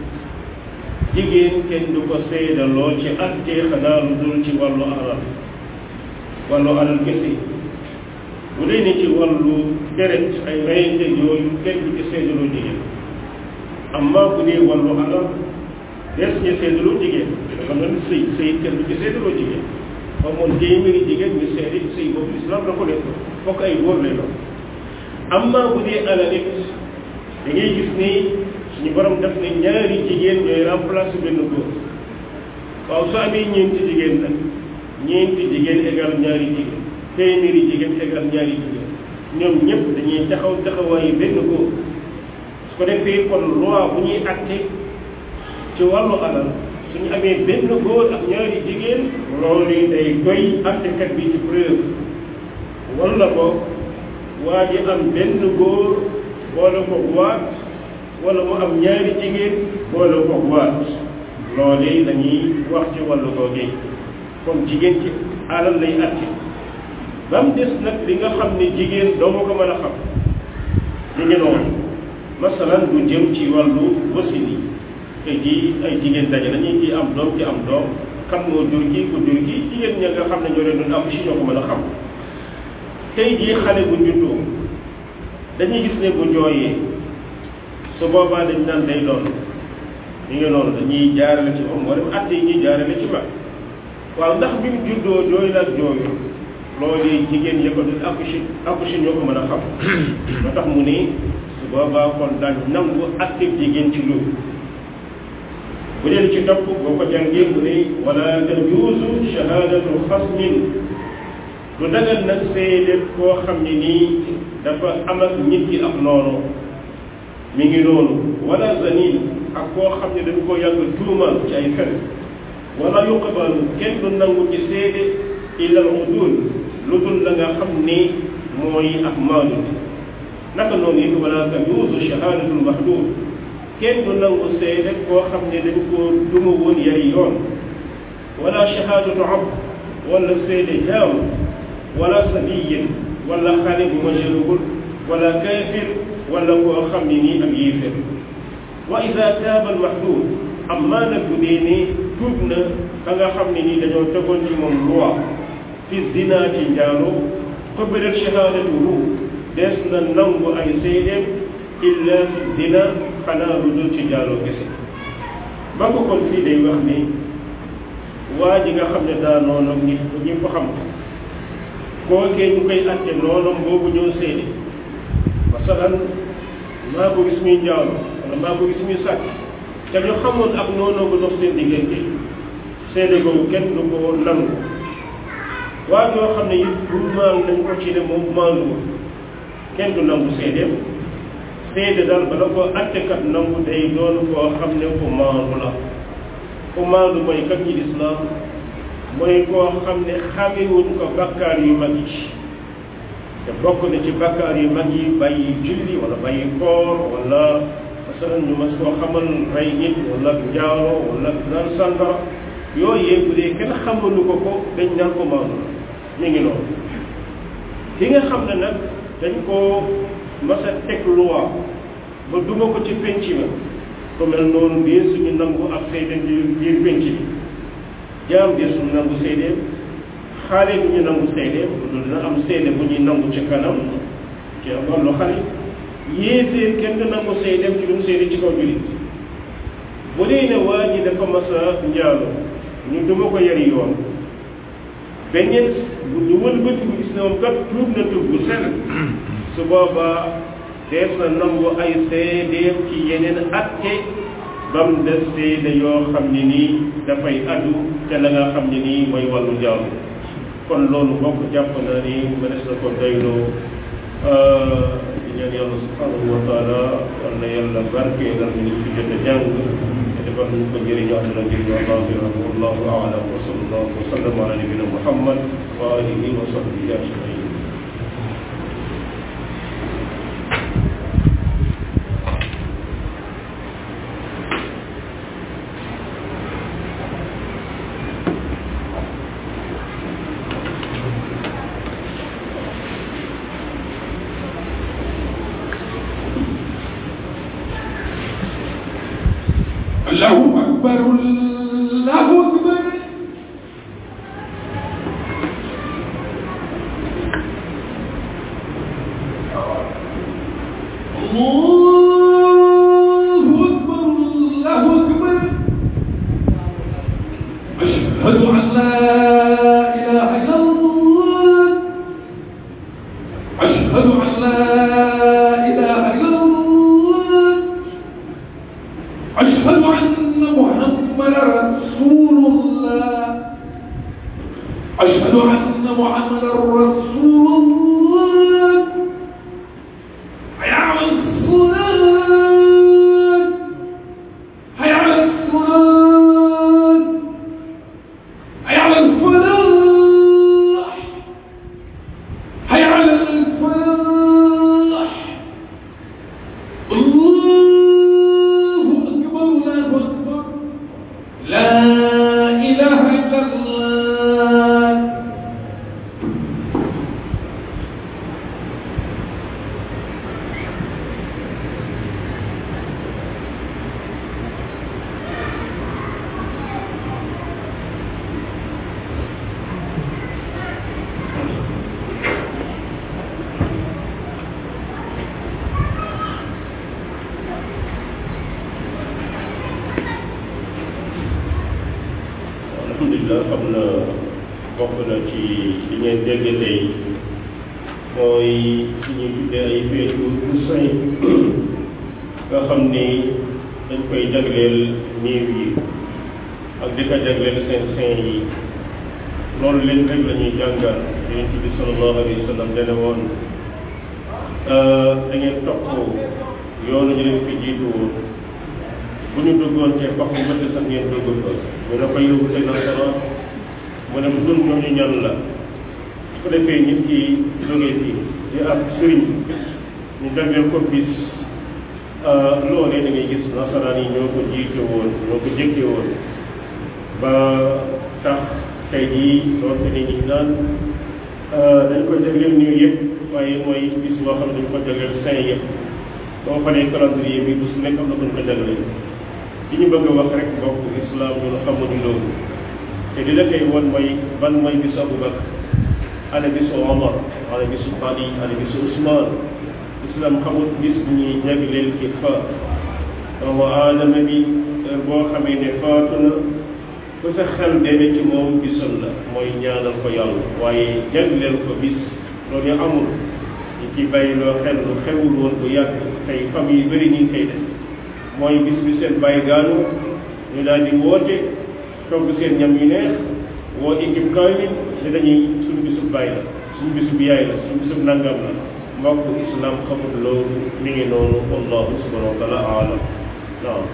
jigéen kenn du ko seedaloo ci attee xanaa lu dul ci wàllu alal wàllu alal kese bu dee ne ci wàllu deret ay reyante yooyu kenn du ci seedaloo jigéen amma bu dee wàllu alal des ñu seedaloo jigéen xam nga sëy sëy kenn du ci seedaloo jigéen moom moom téeméeri jigéen ñu seede sëy boobu islam da ko def fokk ay góor lay doon amma bu dee alal it da ngay gis ni suñu borom def ne ñaari jigéen ñooy remplacer benn góor waaw su amee ñeenti jigéen nag ñeenti jigéen égal ñaari jigéen téeméeri jigéen égal ñaari jigéen ñoom ñëpp dañuy taxaw taxawaayu benn góor su ko defee kon loi bu ñuy atte ci wàllu alal suñu amee benn góor ak ñaari jigéen loolu day doy attekat bi ci preuve wala ko waa ji am benn góor boole ko waat wala mu am ñaari jigéen boole ko waat loolee dañuy wax ci wàllu googee comme jigéen ci alal lay atte ba mu des nag li nga xam ne jigéen doo ma ko mën a xam li ngi noonu masalan du jëm ci wàllu wasin yi te jii ay jigéen daje nañu ci am doom ci am doom kan moo jur kii ku jur kii jigéen ña nga xam ne ñoo leen doon am si ñoo ko mën a xam tey jii xale bu juddoo dañuy gis ne bu jooyee su boobaa dañ naan day doon li nga noonu dañuy jaarale ci moom moo dem atte yi ñuy jaarale ci mag waaw ndax bi mu juddoo jooy la ak jooyu loolu jigéen ya ko dul accouché accouché ñoo ko mën a xam ba tax mu ne su boobaa kon daañ nangu atte jigéen ci loolu bu dee ci topp boo ko jàngee mu ne wala tajuuzu shahadatu xasmin du dagal nag seede koo xam ne nii dafa am ak nit ki ak noonu mi ngi noonu wala zanin ak koo xam ne dañ ko yàgg tuumal ci ay fen wala yuqbalu kenn du nangu ci seede illa al udul lu dul la nga xam ni mooy ak maandu naka noonu it wala tajuuzu shahadatul mahdud kenn du nangu seede koo xam ne dañ koo duma woon yari yoon wala shahadatu abd wala seede jaam wala sabiyin wala xale bu majruul wala kaafir wala koo xam ne nii ak yéefér wa ida taaba al mahdud amma nag bu dee ne tuub na ka nga xam ne nii dañoo tegoon ci moom loi fi zina ci njaaloo qabilat shahadatuhu des na nangu ay seedeem illa fi zina xanaa lu dul ci njaaloo kese ba ko kon fii day wax ni waa ji nga xam ne daa noonu nit ñi ko xam kookee ñu koy atte noonam boobu ñëw seede masalan maa ko gis muy njaaloo wala maa ko gis muy sàcc te ñu xamoon ak noonu bu dox seen diggante seede boobu kenn du ko nangu waa yoo xam ne it bu maal nañ ko ci ne moom maaluwul kenn du nangu seedeem seede daal bala ko attekat nangu day doon koo xam ne ku maandu la ku maandu mooy kat ci lislaam mooy koo xam ne xamewuñ ko bakkaar yu mag yi te bokk na ci bakkaar yu mag yi bàyyi julli wala bàyyi koor wala masalan ñu mas koo xamal rey nit wala njaaro wala naan sàngara yooyu yëpp bu dee kenn xamalu ko ko dañ naan ko maandu la ñu ngi noonu ki nga xam ne nag dañ koo mas a teg loi ba duma ko ci penc ma ko mel noonu bii suñu nangu ak seede biir penc bi jaam biir suñu nangu seedeem xaale bu ñu nangu seedeem lu dina am seede bu ñuy nangu ci kanam ci wàllu xale yéeféer kenn du nangu seedeem ci lu mu seede ci kaw jullit bu dee ne waa ji dafa mas a njaalo ñu duma ko yari yoon beneen bu ñu wëlbati bu gis ne moom kat tuub na tuub bu sell su boobaa dees na nangu ay seedeem ci yeneen atte ba mu des seede yoo xam ne nii dafay addu te la nga xam ne nii mooy wàllu jaamu kon loolu bokk jàpp na ni mënees na ko doyloo di ñaan yàlla subhanahu wa taala war na yàlla barkeelal ñu fi jot a jàng te defal ñu ko njëriñu àdduna njëriñu àllaaxira wallahu a'lam wa sallallahu wa sallam ala nabina muhammad wa alihi wa sahbihi ajmain الله أكبر الله أكبر الله أكبر الله أكبر أشهد أن لا إله إلا الله أشهد أن لا إله إلا الله أشهد أن محمدا رسول الله أشهد أن محمدا رسول الله حي على الصلاة حي على الصلاة حي على الفلاح حي على الفلاح الله أكبر الله أكبر لا إله إلا الله alhamdulilah xam na bokk na ci li ngeen dégg tey mooy ci ñuy tuddee ay feetu Toussaint nga xam ni dañ koy jagleel néew yi ak di ko jagleel seen saint yi loolu leen rek la ñuy jàngal Yonent bi sallallahu alayhi wa sallam dane woon da ngeen topp yoonu ñu leen fi jiitu woon bu ñu duggoon te pax bu bëtt sax ngeen dugg ko mu ne ko yóbbu say nasaraan mu ne dun ñooñu ñan la su ko defee nit ki jógee fii di ab sëriñ ñu jagleel ko bis loolee da ngay gis nasaraan yi ñoo ko jiite woon ñoo ko jëkke woon ba tax tey jii doonte ni ñu naan dañ ko jagleel nii yëpp waaye mooy bis boo xam ne dañ ko jagleel saint yëpp boo xoolee calendrier bi bés nekk am na ko ñu ko jagleel li ñu bëgg a wax rek mbokk islam ñun xamuñu loolu te li la koy won mooy ban mooy bisu Abubakar ana bisu Omar ana bisu Ali ana bisu Ousmane islam xamul bis bu ñuy jagleel ki faat doomu aadama bi boo xamee ne faatu na ku sa xel demee ci moom bisal la mooy ñaanal ko yàlla waaye jagleel ko bis loolu amul ñu ci bàyyi loo xel lu xewul woon bu yàgg tey famille yu bëri ñu ngi koy def mooy bis bi seen bàyyi gaanu ñu daal di woote togg seen ñam yu neex woo équipe kaamil ne dañuy suñu bisub bàyyi la suñu bisub yaay la suñu bisub nangam la mbokk islam xamul loolu mi ngi noonu wallahu subhanahu wa taala alam naam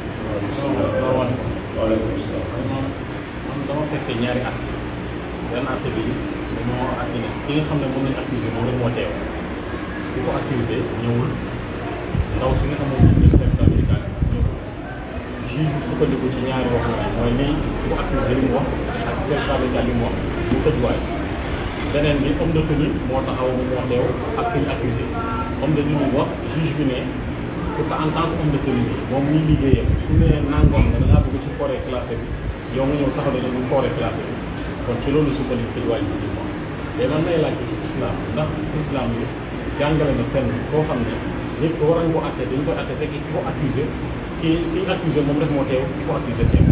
waaleykum salaam man dama fekkee ñaari at benn at bi dañoo accusé ki nga xam ne moom lañu accusé moom rek moo teew ki ko accusé ñëwul ndaw si nga xam ne moom lañu certificat médical ñëwul juge bi sukkandiku ci ñaari wax yi mooy ni ki ko accusé li mu wax ak certificat médical li mu wax mu tëjuwaay beneen bi homme de tenue moo taxaw mu moo teew ak ki ñu accusé homme de tenue wax juge bi ne pour que en tant que homme de tenue bi moom muy liggéeyam su ne nangoon nga da ngaa bëgg ci forêt classée bi yow nga ñëw taxaw ne ñu forêt classée bi kon ci loolu sukkandiku tëjuwaay bi di moom mais man may laaj ci islam ndax islam bi jàngale na fenn koo xam ne nit ko war nañ ko atte dañ koy atte fekk ki ko accusé ki ki accusé moom rek moo teew ki ko accusé teew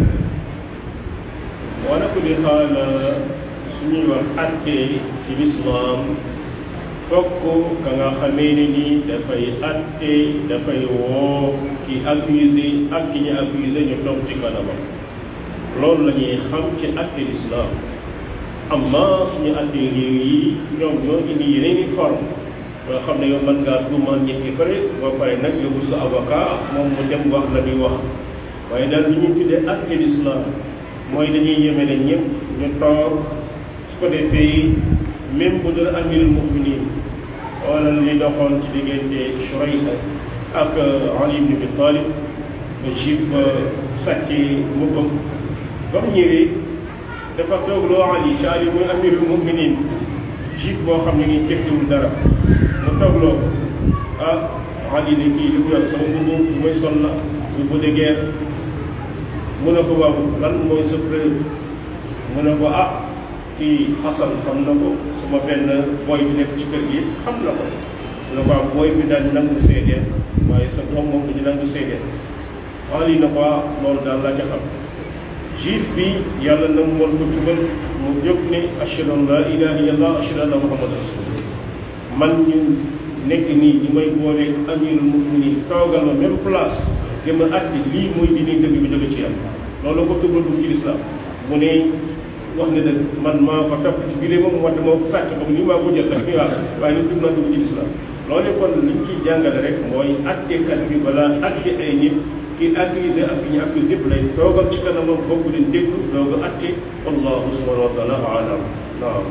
wala ko di xaal suñuy wax atte ci l'islam fokk ka nga xamee ne ni dafay atte dafay woo ki accusé ak ki ñu accusé ñu toog ci kanamam loolu la ñuy xam ci atte l'islam amma suñu atte réew yi ñoom ñoo indi yeneen i forme yoo xam ne yow mën ngaa tuumal ñi ki pare boo pare nag yóbbu sa avocat moom mu dem wax la muy wax waaye daal li ñuy tuddee atte l'islam mooy dañuy yemele ñëpp ñu toog su ko defee même bu dul amirul muminin wala li doxoon ci diggante Shurayh ak Ali ibn Abi Talib ba juif sàcc mubbam ba mu ñëwee dafa toog loo Ali ci Ali muy amirul muminin juif boo xam ne ngi tekkiwul dara mu toog loo ah Ali ne kii li mu yor sama mbubu bu may sol la mbubu de guerre mu ne ko waaw lan mooy sa preuve mu ne ko ah kii Xasan xam na ko sama benn boy bi nekk ci kër gi xam na ko mu ne ko ah boy bi daal nangu seedeel waaye sa doom moom du ñu nangu seedeel Ali na ko ah loolu daal laa ca xam juif bi yàlla na mu woon ko tubal mu jóg ne ashhadu an laa ilaaha illallah ashhadu anna muhammadan rasulullah man ñu nekk nii ñi may boole amirul muminin toogal ma même place te ma atti lii mooy dini dëgg bi jóge ci yàlla loolu ko tubal bu ci lislaam mu ne wax ne dëgg man maa ko topp ci biir moom wante moo sàcc ba nii maa ko jël rek ñu wax waaye li tub naa dugg ci lislaam loolu kon liñ ciy jàngale rek mooy attekat bi balaa atte ay nit ki accusé ak ki ñu accusé yëpp lay toogal ci kanamam bokk leen déglu doog a atte wallahu subhanahu wa taala alam naam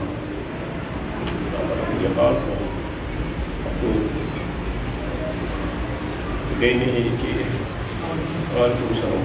xaar day ne ci waaleykum salaam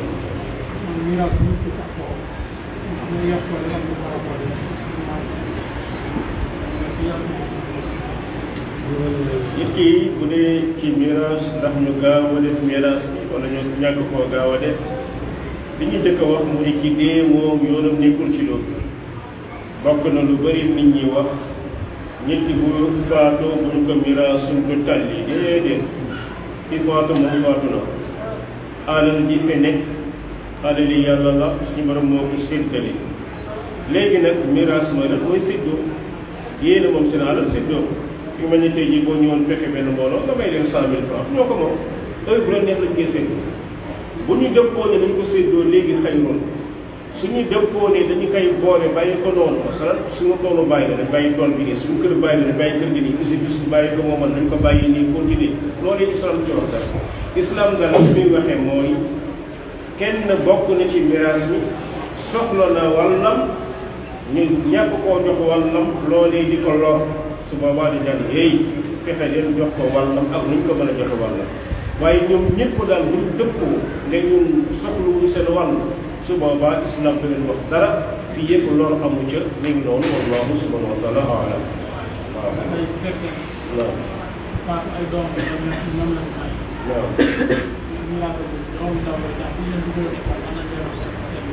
nit ki bu dee ci miraas ndax ñu gaaw a def miraas bi wala ñu ñàkk koo gaaw a def li ñu njëkk a wax mooy ci dee moom yoonam nekkul ci loolu bokk na lu bari nit ñi wax nit ki bu faatoo bu ñu ko miraas suñ ko tàlli déedéet ki faatu moom faatu na alal ji fi nekk alal yi yàlla la suñu borom moo ko séddale léegi nag miraas mooy lan mooy séddoo yéena moom seen alal séddoo fi ma ne tey jii boo ñëwoon fekke benn mbooloo nga may leen cent mille francs ñoo ko moom heure bu la neex lañ koy séddoo bu ñu dëppoo ne dañu ko séddoo léegi xayroon suñu dëppoo ne dañu koy boole bàyyi ko noonu masalan suñu toolu bàyyi la dañ bàyyi tool bi nii suñu kër bàyyi la dañ bàyyi kër gi nii usi bis bàyyi ko moomal dañ ko bàyyi nii continuer loolu islam ci wax dara islam daal li muy waxee mooy kenn bokk na ci miraas mi soxla na wàllam ñu ñàkk koo jox wàllam loolee di ko lor su boobaa di daan hey fexe leen jox ko wàllam ak nuñ ko mën a joxe wàllam waaye ñoom ñëpp daal bu ñu dëppoo ne ñun soxluwuñu seen wàll su boobaa islam da leen wax dara fii yëpp loolu amu ca mi ngi noonu wallahu subhanahu wa taala alam waaw waaw faatu ay doom ñoom lañ may waaw ñu laa ko doom ndaw la jàpp ñu leen dugal école ana ngeen wax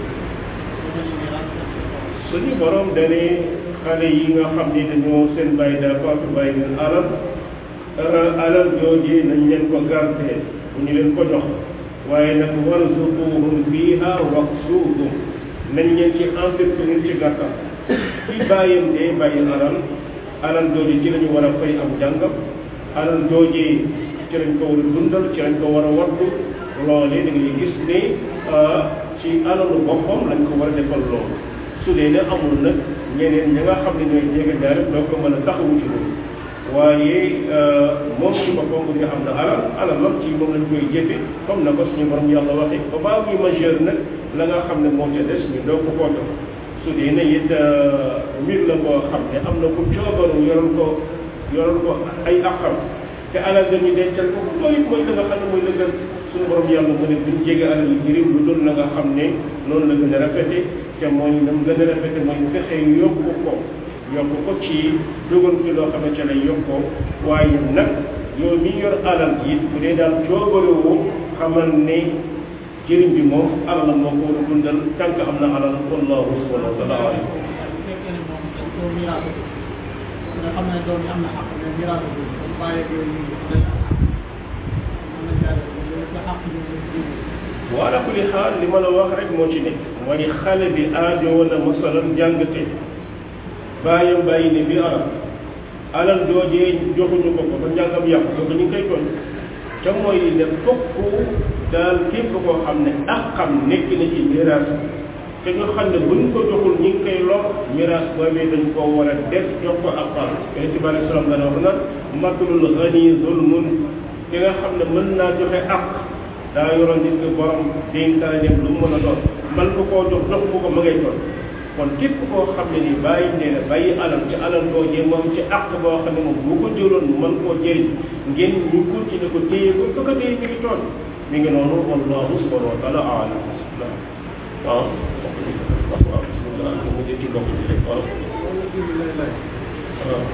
suñu borom dane xale yi nga xam ni dañoo seen bàyyi daa faatu bàyyi leen alal alal jooju nañ leen ko garder bu ñu leen ko jox waaye nag warzuquhum fiha waqsuuhum nañ leen ci entretenir ci gàttal ci bàyyam dee bàyyi alal alal jooju ci lañu war a fay am jàngam alal jooju ci lañ ko war a dundal ci lañ ko war a wattu loolee da ngay gis ni ci alalu boppam lañ ko war a defal loolu su dee ne amul nag ñeneen ñi nga xam ne ñooy jege daal doo ko mën a taxawu ci loolu waaye moom ci boppam bu nga am na alal alalam ci moom lañ koy jëfe comme na ko suñu borom yàlla waxee ba baa muy majeur nag la nga xam ne moo ca des ñu doo ko koo jox su dee ne it mbir la boo xam ne am na ku coobaru yoral ko yoral ko ay àqam te alal dañu dencal ko loolu it mooy la nga xam ne mooy la gën suñu borom yàlla mu ne duñ jege alal yi njëriñ lu dul la nga xam ne noonu la gën a rafete te mooy nam gën a rafete mooy fexe yokku ko yokku ko ci dugal ci loo xam ne ca lay yokkoo waaye nag yow mi yor alal yi bu dee daal coobarewu xamal ne jëriñ bi moom alal moo ko war a dundal tànk am na alal wallahu subhanahu wa taala alam bu fekkee ne moom dañ koo miraas nga xam ne doom yi am na xaq mais miraas bi comme bàyyi ak yooyu dañ am na jaare ko xaq ñu wa ala kulli xaal li ma la wax rek moo ci nekk mooy xale bi aajoo na masalan jàngate bàyyam bàyyi ne bi alal alal joojee joxuñu ko ko ba njàngam yàqu ko ñu ngi koy tooñ ca mooy ne fokk daal képp koo xam ne ak xam nekk na ci miraas te ñu xam ne buñ ko joxul ñu ngi koy lor miraas boobee dañ koo war a def jox ko ak xam yonent bi alayhi salaam dana wax naan matlul ghani zulmun ki nga xam ne mën naa joxe ak daa yoroon nit ki borom dénkaane lu mu mën a doon man ko koo jox jox ko ko ma ngay toll kon képp koo xam ne ni bàyyi nee na bàyyi alal ci alal boojee moom ci àq boo xam ne moom bu ko jëloon mën koo jëriñ ngeen ñu continuer ko téye ko ko ko téye mi ngi toll mi ngi noonu wallahu subhanahu wa taala aalam waaw waaw bismillah mu ngi ci mbokk bi rek waaw waaw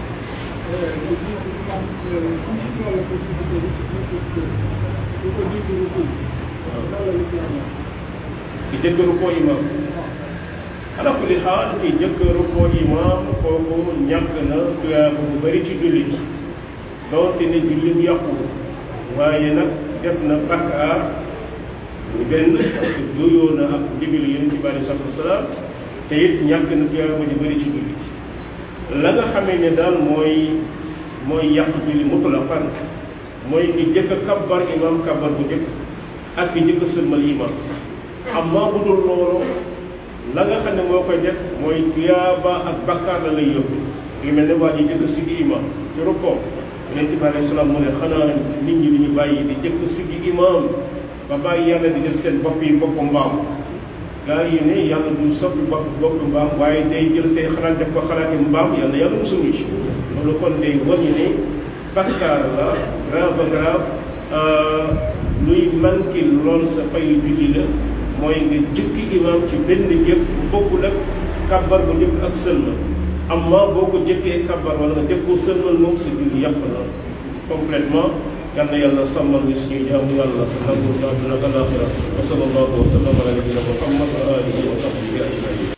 ki jëkkëru ko imam ala kulli xaal ki jëkkëru ko imam kooku ñàkk na tuyaaba bu bëri ci jullit doonte ne julli bu yàqu waaye nag def na bakkaar ñu benn parce que juyoo na ak ndigal yonent bi aleyhi salaatu wa salaam te it ñàkk na tuyaaba bu bëri ci jullit la nga xamee ne daal mooy mooy yàq julli mutlaqan mooy ki jëkk a kabbar imam kabbar bu jëkk ak ki jëkk a sëlmal imam amma bu dul loolu la nga xam ne moo koy def mooy tuyaaba ak bakkaar la lay yóbbu li mel ne waa ji jëkk sigi imam ci rukkoo yonent bi alayhi salaam mu ne xanaa nit ñi dañu bàyyi di jëkk sigi imam ba bàyyi yàlla di def seen bopp yi bopp mbaam gaa yi ne yàlla du soppi bopp bopp mbaam waaye day jël say xalaat def ko xalaati mbaam yàlla yàlla musuñu ci loolu kon day wañu ne bakkaar la grave grave luy manqué lool sa fayu julli la mooy nga jëkki imam ci benn jëf bu bokkul ak kabbar bu njëkk ak sëlmal amma boo ko jëkkee kabbar wala nga jëf ko sëlmal moom sa julli yàq na complètement yal na yàlla sàmmal ni suñuy jaamu yàlla nangu àdduna ak alaaxira wa sallallahu wa sallam ala nabiyina muhammad wa alihi wa sahbihi ajmain